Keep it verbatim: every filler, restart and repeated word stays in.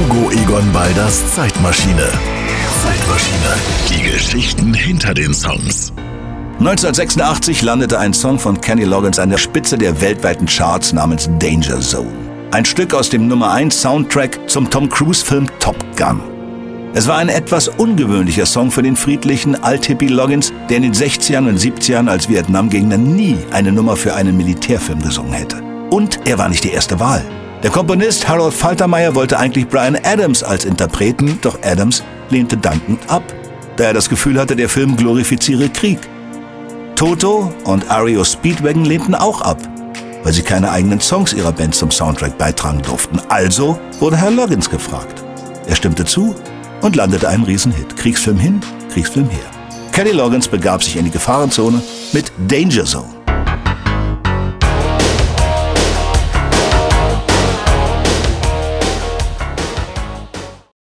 Hugo Egon Balders Zeitmaschine. Zeitmaschine. Die Geschichten hinter den Songs. neunzehnhundertsechsundachtzig landete ein Song von Kenny Loggins an der Spitze der weltweiten Charts namens Danger Zone. Ein Stück aus dem Nummer eins Soundtrack zum Tom Cruise-Film Top Gun. Es war ein etwas ungewöhnlicher Song für den friedlichen Alt-Hippie Loggins, der in den sechzigern und siebzigern als Vietnamgegner nie eine Nummer für einen Militärfilm gesungen hätte. Und er war nicht die erste Wahl. Der Komponist Harold Faltermeyer wollte eigentlich Bryan Adams als Interpreten, doch Adams lehnte dankend ab, da er das Gefühl hatte, der Film glorifiziere Krieg. Toto und R E O Speedwagon lehnten auch ab, weil sie keine eigenen Songs ihrer Band zum Soundtrack beitragen durften. Also wurde Herr Loggins gefragt. Er stimmte zu und landete einen Riesenhit. Kriegsfilm hin, Kriegsfilm her. Kenny Loggins begab sich in die Gefahrenzone mit Danger Zone.